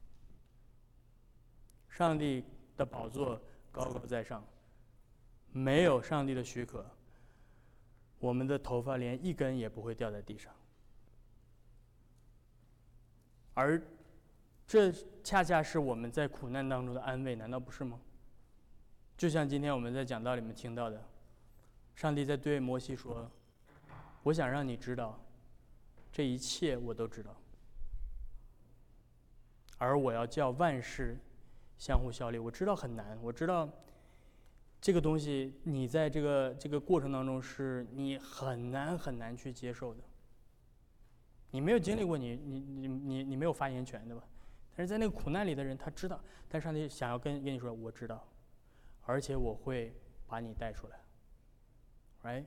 上帝的宝座高高在上，没有上帝的许可，我们的头发连一根也不会掉在地上。而这恰恰是我们在苦难当中的安慰，难道不是吗？就像今天我们在讲道里面听到的，上帝在对摩西说：“我想让你知道，这一切我都知道。而我要叫万事相互效力。”我知道很难，我知道这个东西你在这个这个过程当中是你很难很难去接受的。你没有经历过你，你你你你没有发言权，对吧？但是在那个苦难里的人，他知道，但上帝想要跟跟你说，我知道，而且我会把你带出来 ，right？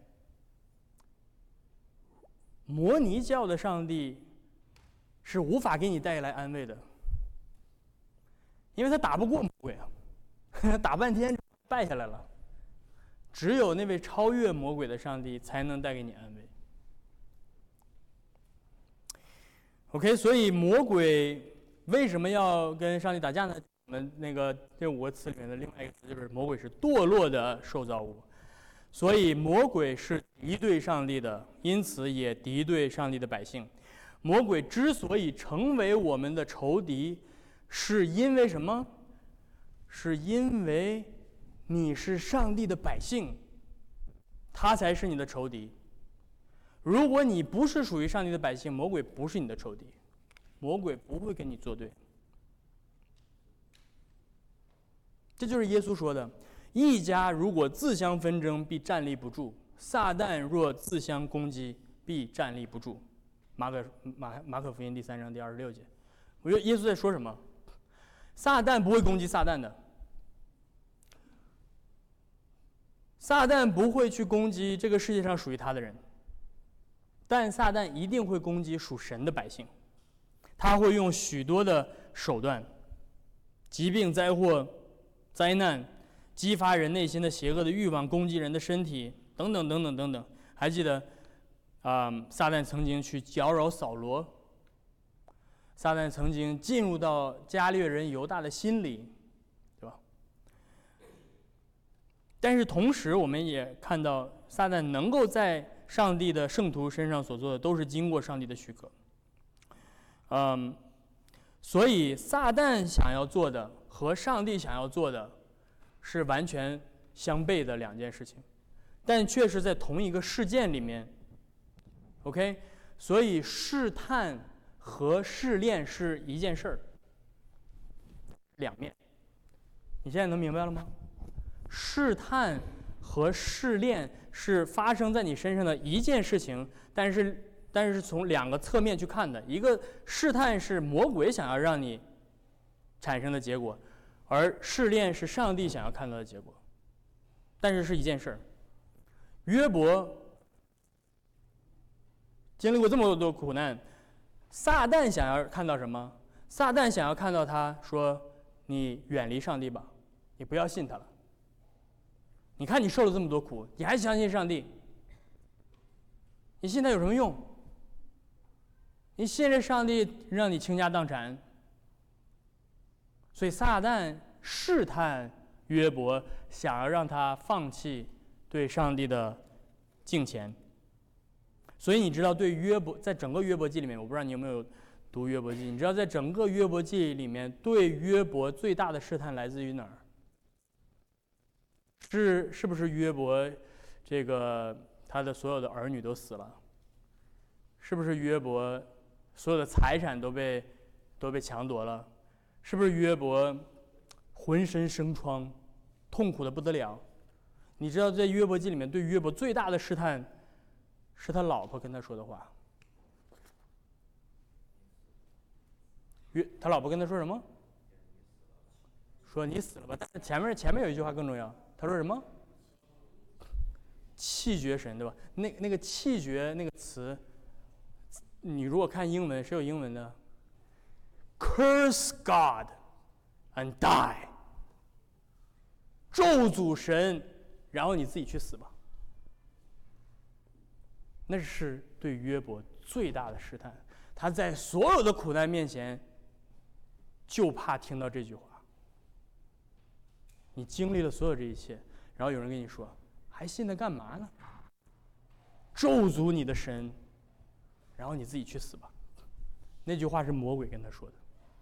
摩尼教的上帝是无法给你带来安慰的。因为他打不过魔鬼啊，打半天败下来了。只有那位超越魔鬼的上帝才能带给你安慰。OK， 所以魔鬼为什么要跟上帝打架呢？我们那个这五个词里面的另外一个词就是魔鬼是堕落的受造物，所以魔鬼是敌对上帝的，因此也敌对上帝的百姓。魔鬼之所以成为我们的仇敌，是因为什么？是因为你是上帝的百姓，他才是你的仇敌。如果你不是属于上帝的百姓，魔鬼不是你的仇敌，魔鬼不会跟你作对。这就是耶稣说的：一家如果自相纷争，必站立不住；撒旦若自相攻击，必站立不住。马可马马可福音第三章第二十六节。我觉得耶稣在说什么？撒旦不会攻击撒旦的，撒旦不会去攻击这个世界上属于他的人，但撒旦一定会攻击属神的百姓。他会用许多的手段，疾病、灾祸、灾难，激发人内心的邪恶的欲望，攻击人的身体，等等等等等等。还记得啊、呃，撒旦曾经去搅扰扫罗，撒旦曾经进入到加略人犹大的心里，对吧？但是同时，我们也看到，撒旦能够在上帝的圣徒身上所做的，都是经过上帝的许可。嗯，所以撒旦想要做的和上帝想要做的，是完全相悖的两件事情，但却是在同一个事件里面。OK， 所以试探和试炼是一件事儿。 两面。你现在能明白了吗？试探和试炼是发生在你身上的一件事情，但是但是从两个侧面去看的。一个试探是魔鬼想要让你产生的结果，而试炼是上帝想要看到的结果，但是是一件事儿。约伯经历过这么多苦难，撒旦想要看到什么？撒旦想要看到他说：“你远离上帝吧，你不要信他了。你看你受了这么多苦，你还相信上帝？你信他有什么用？你信任上帝让你倾家荡产。”所以撒旦试探约伯，想要让他放弃对上帝的敬虔。所以你知道，对约伯，在整个约伯记里面，我不知道你有没有读约伯记，你知道在整个约伯记里面，对约伯最大的试探来自于哪儿？是是不是约伯这个他的所有的儿女都死了？是不是约伯所有的财产都被都被抢夺了？是不是约伯浑身生疮，痛苦的不得了？你知道在约伯记里面对约伯最大的试探是他老婆跟他说的话。约他老婆跟他说什么？说你死了吧。但是前面前面有一句话更重要，他说什么？弃绝神，对吧？那那个弃绝那个词，你如果看英文，谁有英文的 ？Curse God and die， 咒诅神，然后你自己去死吧。那是对约伯最大的试探，他在所有的苦难面前，就怕听到这句话。你经历了所有这一切，然后有人跟你说，还信他干嘛呢？咒诅你的神，然后你自己去死吧。那句话是魔鬼跟他说的。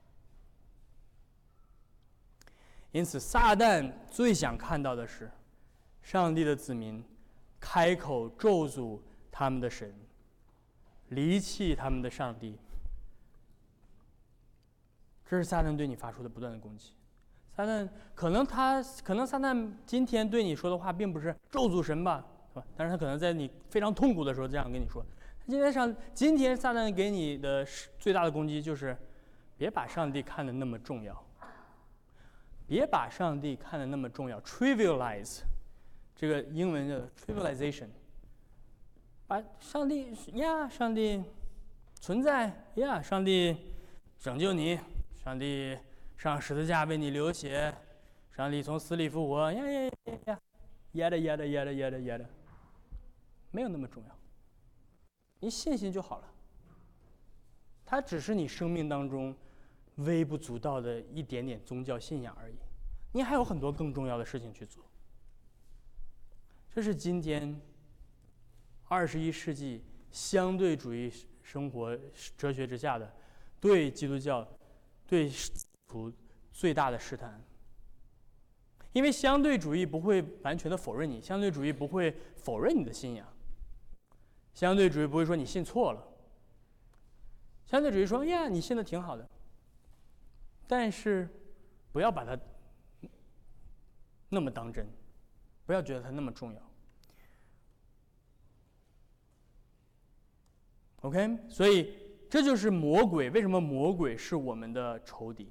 因此，撒旦最想看到的是，上帝的子民开口咒诅他们的神，离弃他们的上帝。这是撒旦对你发出的不断的攻击。撒旦可能他可能撒旦今天对你说的话并不是咒诅神吧，是吧？但是他可能在你非常痛苦的时候这样跟你说。今天上今天撒旦给你的最大的攻击就是，别把上帝看得那么重要，别把上帝看得那么重要 ，trivialize， 这个英文的 trivialization， 把上帝呀，上帝存在呀，上帝拯救你，上帝上十字架为你流血，上帝从死里复活，呀呀呀呀，呀的呀的呀的呀的呀的，没有那么重要，你信心就好了。它只是你生命当中微不足道的一点点宗教信仰而已，你还有很多更重要的事情去做。这是今天二十一世纪相对主义生活哲学之下的对基督教、对主最大的试探。因为相对主义不会完全的否认你，相对主义不会否认你的信仰，相对主义不会说你信错了，相对主义说呀你信的挺好的，但是不要把它那么当真，不要觉得它那么重要。OK， 所以这就是魔鬼，为什么魔鬼是我们的仇敌？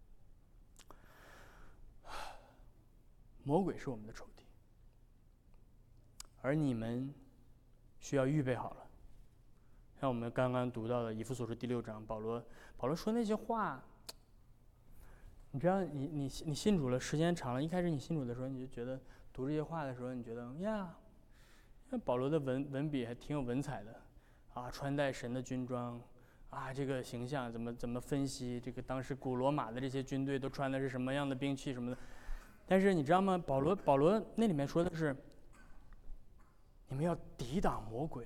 魔鬼是我们的仇敌，而你们需要预备好了。像我们刚刚读到的以弗所书第六章，保罗保罗说那些话，你知道你你你信主了，时间长了，一开始你信主的时候，你就觉得读这些话的时候，你觉得呀，那保罗的文文笔还挺有文采的，啊，穿戴神的军装，啊，这个形象怎么怎么分析这个当时古罗马的这些军队都穿的是什么样的兵器什么的。但是你知道吗？保罗保罗那里面说的是，你们要抵挡魔鬼，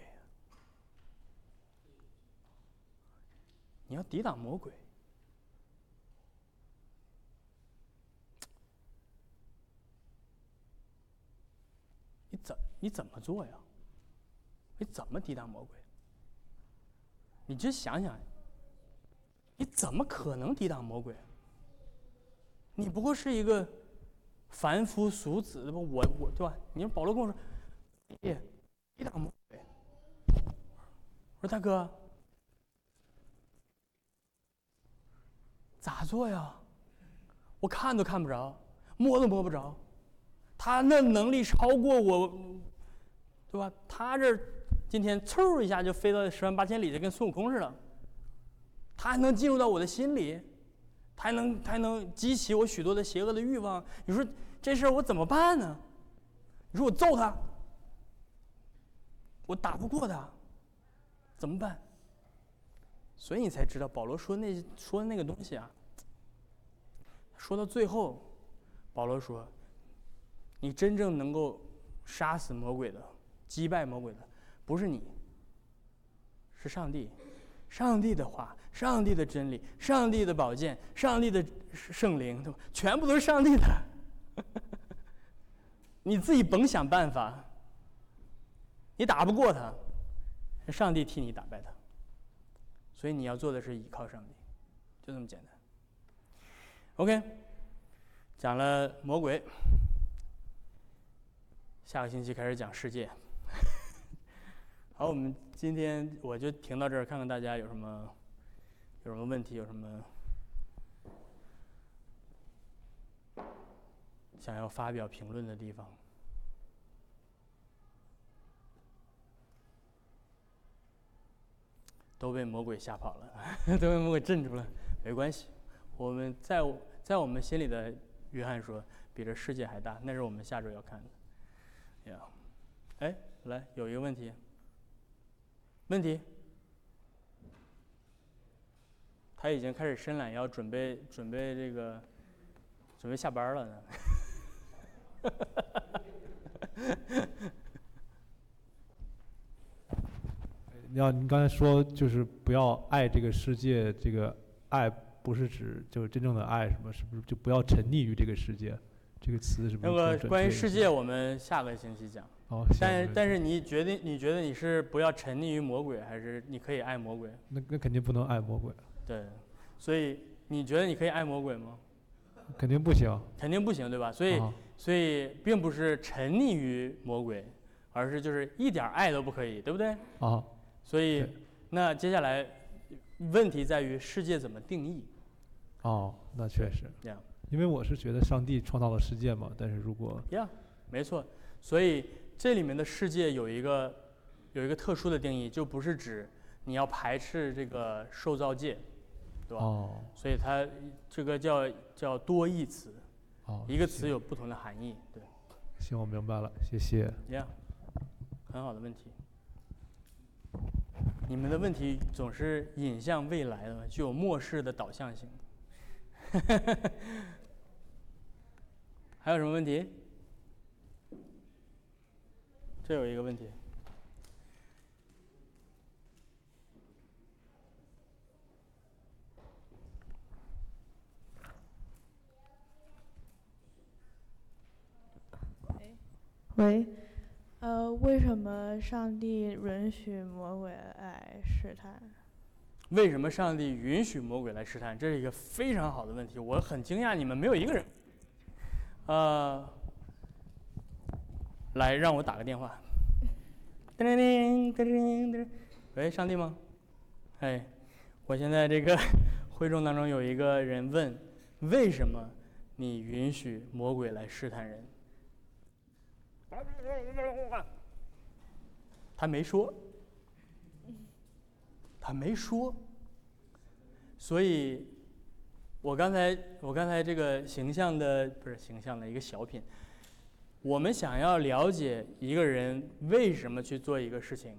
你要抵挡魔鬼。你怎你怎么做呀？你怎么抵挡魔鬼？你就想想，你怎么可能抵挡魔鬼？ 你不过是一个凡夫俗子，对吧？我我对吧？你说保罗跟我说，你你打魔鬼，我说大哥，咋做呀？我看都看不着，摸都摸不着，他那能力超过我，对吧？他这今天嗖一下就飞到十万八千里，就跟孙悟空似的。他还能进入到我的心里，他还能他还能激起我许多的邪恶的欲望。你说这事儿我怎么办呢？你说我揍他，我打不过他，怎么办？所以你才知道保罗说那说的那个东西啊。说到最后，保罗说，你真正能够杀死魔鬼的、击败魔鬼的，不是你，是上帝。上帝的话，上帝的真理，上帝的宝剑，上帝的圣灵，对吧？全部都是上帝的。你自己甭想办法，你打不过他，上帝替你打败他。所以你要做的是依靠上帝，就这么简单。OK， 讲了魔鬼，下个星期开始讲世界。好，我们今天我就停到这儿，看看大家有什么有什么问题，有什么想要发表评论的地方。都被魔鬼吓跑了，都被魔鬼镇住了，没关系。我们在在我们心里的约翰说，比这世界还大，那是我们下周要看的。呀，哎，来，有一个问题。问题？他已经开始伸懒腰，准备准备这个，准备下班了呢。 要你刚才说就是不要爱这个世界，这个爱不是指就是真正的爱什么？是不是就不要沉溺于这个世界？这个词是不是？ 那个关于世界，我们下个星期讲。 哦， 但但是你觉得你觉得你是不要沉溺于魔鬼，还是你可以爱魔鬼？ 那那肯定不能爱魔鬼。 对，所以你觉得你可以爱魔鬼吗？ 肯定不行。 肯定不行，对吧？所以、啊、所以并不是沉溺于魔鬼，而是就是一点爱都不可以，对不对？ 啊。 所以那接下来问题在于世界怎么定义？ 哦，那确实。 Yeah. 因为我是觉得上帝创造了世界嘛，但是如果。 Yeah， 没错。所以这里面的世界有一个有一个特殊的定义，就不是指你要排斥这个受造界，对吧？ 哦。 所以它这个叫叫多义词， 哦， 一个词有不同的含义，对。 行，我明白了，谢谢。 Yeah， 很好的问题。你们的问题总是引向未来的，具有末世的导向性。还有什么问题？这有一个问题。 喂，呃，为什么上帝允许魔鬼来试探？ 为什么上帝允许魔鬼来试探？这是一个非常好的问题，我很惊讶你们没有一个人。呃，来，让我打个电话。叮铃叮铃叮，喂，上帝吗？哎，我现在这个会众当中有一个人问，为什么你允许魔鬼来试探人？他没说，他没说，所以，我刚才我刚才这个形象的不是形象的一个小品，我们想要了解一个人为什么去做一个事情，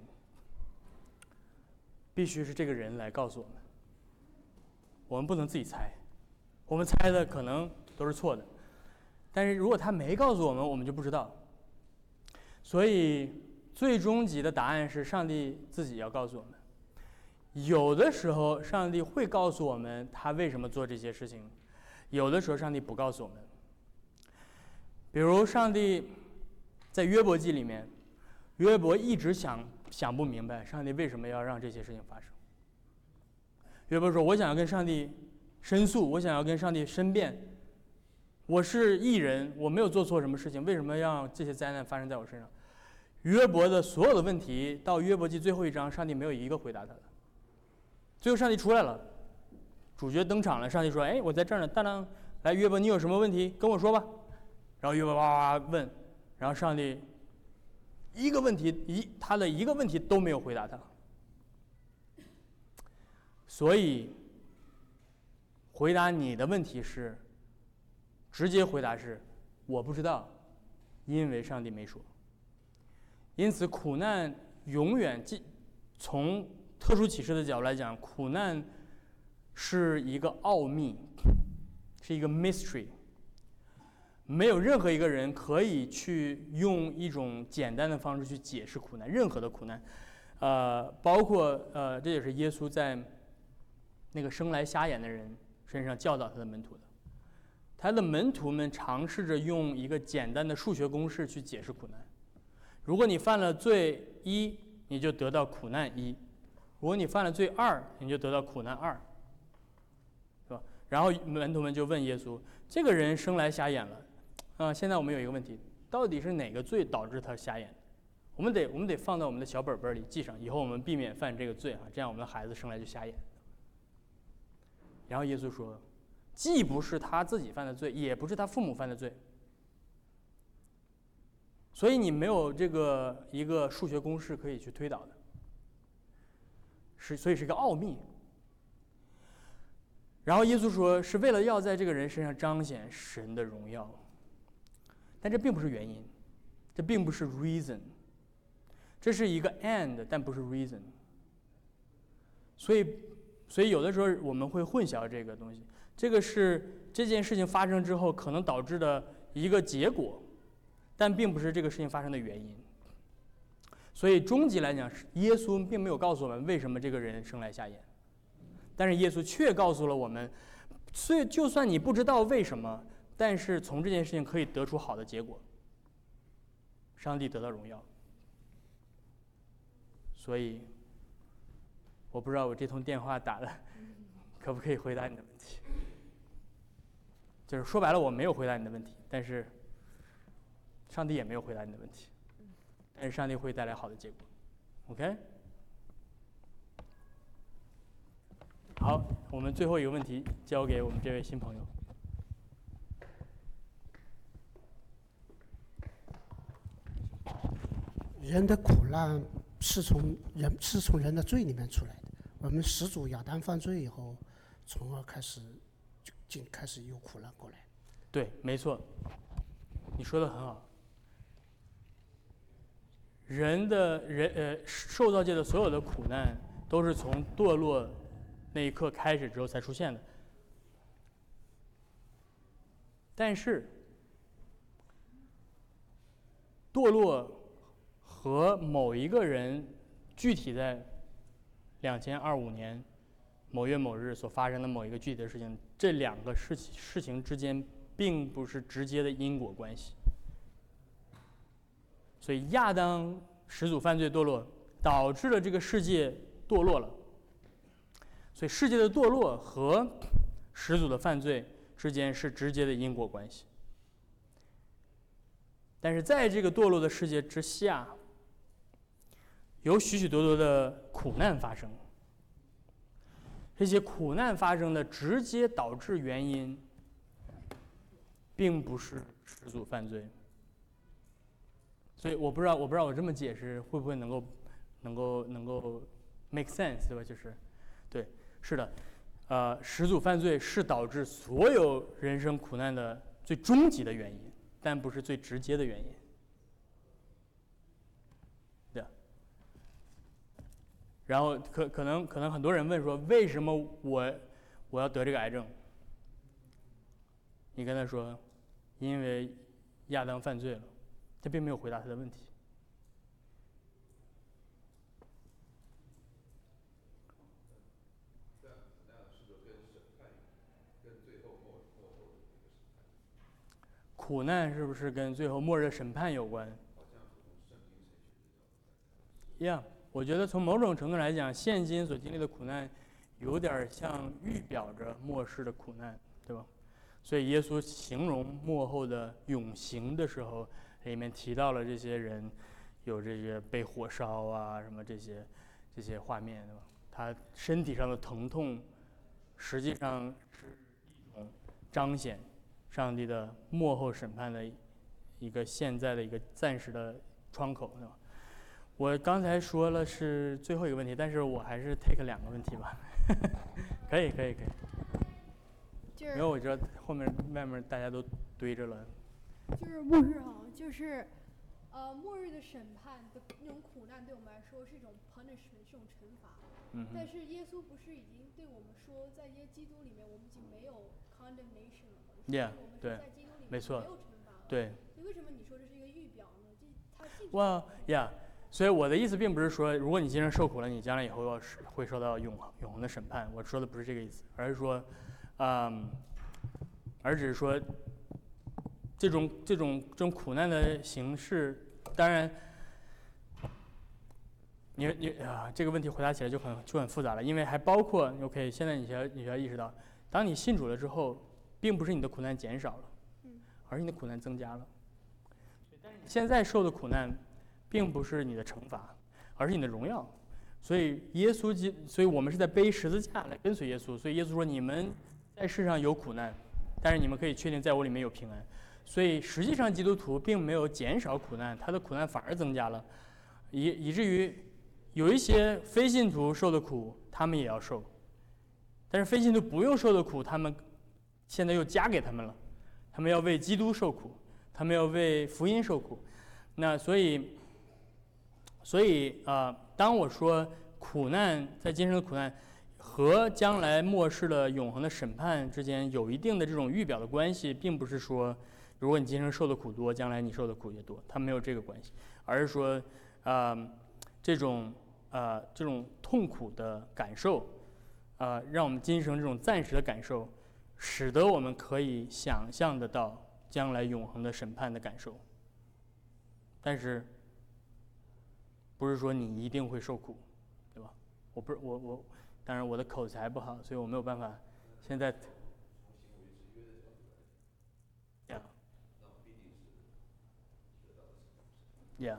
必须是这个人来告诉我们，我们不能自己猜，我们猜的可能都是错的，但是如果他没告诉我们，我们就不知道。所以最终极的答案是上帝自己要告诉我们。有的时候上帝会告诉我们他为什么做这些事情，有的时候上帝不告诉我们。比如上帝在约伯记里面，约伯一直想想不明白上帝为什么要让这些事情发生。约伯说，我想要跟上帝申诉，我想要跟上帝申辩， 我是义人，我没有做错什么事情，为什么让这些灾难发生在我身上？约伯的所有的问题，到约伯记最后一章，上帝没有一个回答他的。最后上帝出来了，主角登场了，上帝说：“哎，我在这儿呢，当当，来约伯，你有什么问题跟我说吧。”然后约伯哇哇哇问，然后上帝一个问题一他的一个问题都没有回答他。所以回答你的问题是，直接回答是我不知道，因为上帝没说。因此苦难永远从特殊启示的角度来讲，苦难是一个奥秘，是一个 mystery， 没有任何一个人可以去用一种简单的方式去解释苦难，任何的苦难，呃，包括呃，这也是耶稣在那个生来瞎眼的人身上教导他的门徒的。他的门徒们尝试着用一个简单的数学公式去解释苦难。如果你犯了罪一，你就得到苦难一；如果你犯了罪二，你就得到苦难二，是吧？然后门徒们就问耶稣：“这个人生来瞎眼了，啊、呃，现在我们有一个问题，到底是哪个罪导致他瞎眼？我们得我们得放到我们的小本本里记上，以后我们避免犯这个罪啊，这样我们的孩子生来就瞎眼。”然后耶稣说：“既不是他自己犯的罪，也不是他父母犯的罪。”所以你没有这个一个数学公式可以去推导的，是所以是一个奥秘。然后耶稣说是为了要在这个人身上彰显神的荣耀，但这并不是原因，这并不是 reason， 这是一个 and， 但不是 reason。所以，所以有的时候我们会混淆这个东西，这个是这件事情发生之后可能导致的一个结果。但并不是这个事情发生的原因，所以终极来讲，耶稣并没有告诉我们为什么这个人生来瞎眼，但是耶稣却告诉了我们，所以就算你不知道为什么，但是从这件事情可以得出好的结果，上帝得到荣耀。所以，我不知道我这通电话打的可不可以回答你的问题，就是说白了，我没有回答你的问题，但是上帝也没有回答你的问题，但是上帝会带来好的结果 ，OK？ 好，我们最后一个问题交给我们这位新朋友。 人的苦难是从人是从人的罪里面出来的。我们始祖亚当犯罪以后，从而开始就就开始有苦难过来。 对，没错，你说的很好。人的人呃受造界的所有的苦难都是从堕落那一刻开始之后才出现的。但是堕落和某一个人具体在两千二五年某月某日所发生的某一个具体的事情，这两个事情事情之间并不是直接的因果关系。所以亚当始祖犯罪堕落，导致了这个世界堕落了。所以世界的堕落和始祖的犯罪之间是直接的因果关系。但是在这个堕落的世界之下，有许许多多的苦难发生。这些苦难发生的直接导致原因，并不是始祖犯罪。所以我不知道，我不知道我这么解释会不会能够，能够能够 make sense， 对吧？就是，对，是的，呃，始祖犯罪是导致所有人生苦难的最终极的原因，但不是最直接的原因。对。然后可可能可能很多人问说，为什么我我要得这个癌症？你跟他说，因为亚当犯罪了。他并没有回答他的问题。苦难是不是跟最后末日审判有关？一样，我觉得从某种程度来讲，现今所经历的苦难，有点像预表着末世的苦难，对吧？ 所以耶稣形容末后的永刑的时候，里面提到了这些人有这些被火烧啊什么这些这些画面，对吧？他身体上的疼痛，实际上是一种彰显上帝的末后审判的一个现在的一个暂时的窗口，对吧？我刚才说了是最后一个问题，但是我还是 take 两个问题吧。可以可以可以。 就是因为我知道后面外面大家都堆着了。 就是末日哈，就是呃末日的审判的那种苦难对我们来说是一种 punishment， 是一种惩罚。 嗯但是耶稣不是已经对我们说，在耶基督里面我们已经没有 condemnation 了吗？ Yeah， 我们是对在基督里面没错没有惩罚了。 对。 那为什么你说这是一个预表呢？这他信。 哇呀，所以我的意思并不是说，如果你今生受苦了，你将来以后要是会受到永永恒的审判。我说的不是这个意思，而是说，嗯，而只是说，这种这种这种苦难的形式，当然，你你啊，这个问题回答起来就很就很复杂了，因为还包括 OK， 现在你需要你需要意识到，当你信主了之后，并不是你的苦难减少了，而是你的苦难增加了。现在受的苦难，并不是你的惩罚，而是你的荣耀。所以耶稣基，所以我们是在背十字架来跟随耶稣。所以耶稣说：“你们在世上有苦难，但是你们可以确定在我里面有平安。”所以实际上基督徒并没有减少苦难，他的苦难反而增加了，以以至于有一些非信徒受的苦，他们也要受。但是非信徒不用受的苦，他们现在又加给他们了，他们要为基督受苦。他们要为福音受苦，那所以，所以啊、呃，当我说苦难在今生的苦难和将来末世的永恒的审判之间有一定的这种预表的关系，并不是说如果你今生受的苦多，将来你受的苦也多，它没有这个关系，而是说啊、呃，这种啊、呃、这种痛苦的感受啊、呃，让我们今生这种暂时的感受，使得我们可以想象得到将来永恒的审判的感受，但是不是说你一定会受苦，对吧？我不是我我，当然我的口才不好，所以我没有办法现在。Yeah. Yeah.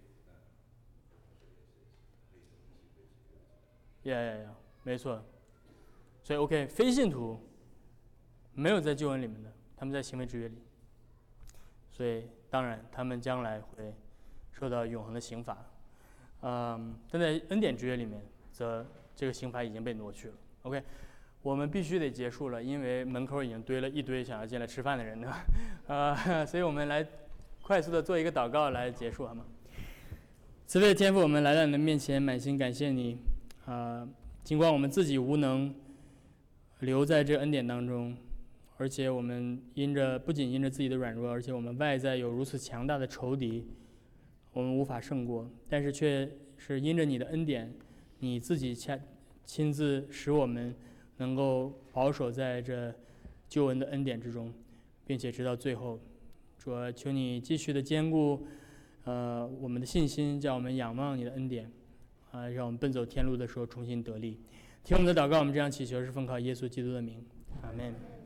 Yeah, yeah, yeah. 没错。所以 OK， 非信徒没有在救恩里面的，他们在行为制约里。所以，当然，他们将来会受到永恒的刑罚，嗯，但在恩典之约里面，则这个刑罚已经被挪去了。OK， 我们必须得结束了，因为门口已经堆了一堆想要进来吃饭的人呢，呃，所以我们来快速的做一个祷告来结束，好吗？慈悲的天父，我们来到你的面前，满心感谢你，啊、呃，尽管我们自己无能，留在这恩典当中。而且我们因着不仅因着自己的软弱，而且我们外在有如此强大的仇敌，我们无法胜过。但是却是因着你的恩典，你自己亲亲自使我们能够保守在这救恩的恩典之中，并且直到最后。主啊，求你继续的坚固，呃，我们的信心，叫我们仰望你的恩典，啊、呃，让我们奔走天路的时候重新得力。听我们的祷告，我们这样祈求是奉靠耶稣基督的名，阿们。